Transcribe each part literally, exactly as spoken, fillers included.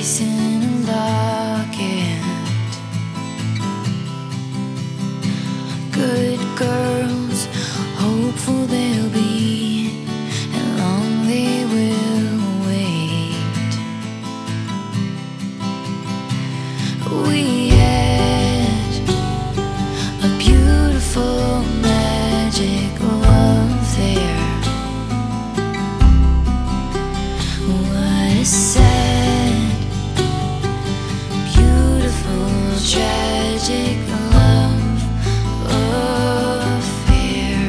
piece in a locket. Good girls, hopeful they'll be, and long they will wait. We had a beautiful magic love there. What a sad, beautiful, tragic love affair.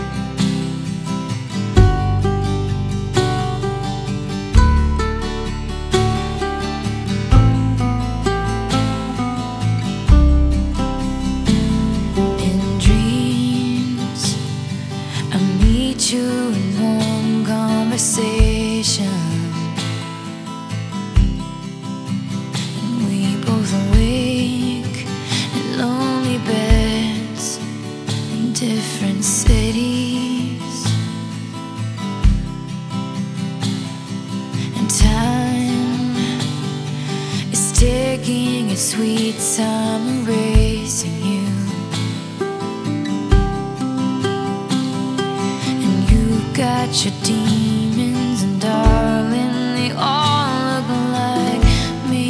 In dreams, I meet you in warm conversation. Different cities, and time is taking its sweet time, erasing you. And you got your demons, and darling, they all look like me.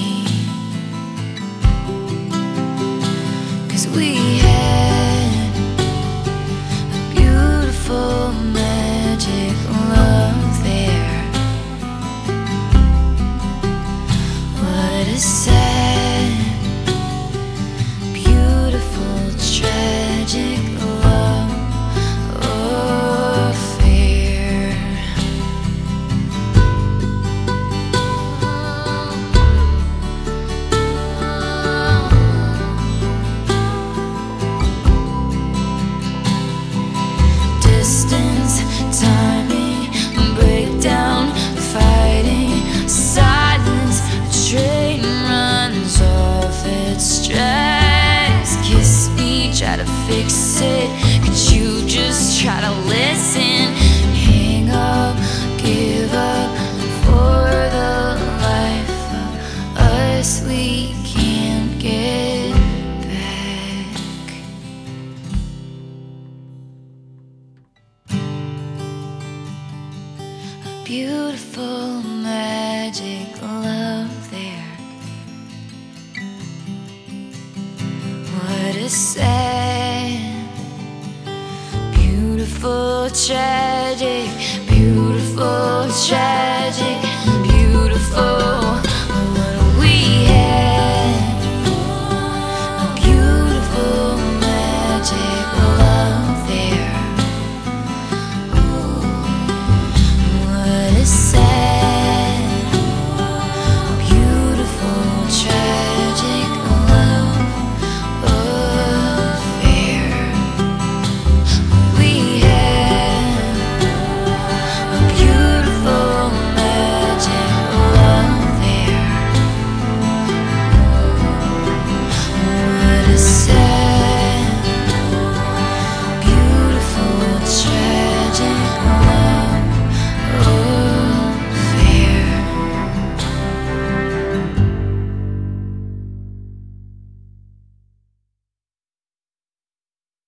'Cause we had magic love there. What a sad, beautiful, tragic love affair. Distance, timing, breakdown, fighting, silence. A train runs off its tracks. Kiss me, try to fix it. Could you just try to listen? Hang up, give up for the life of us we can't get back. Beautiful, magic love there. What a sad, beautiful, tragic, beautiful, tragic, beautiful.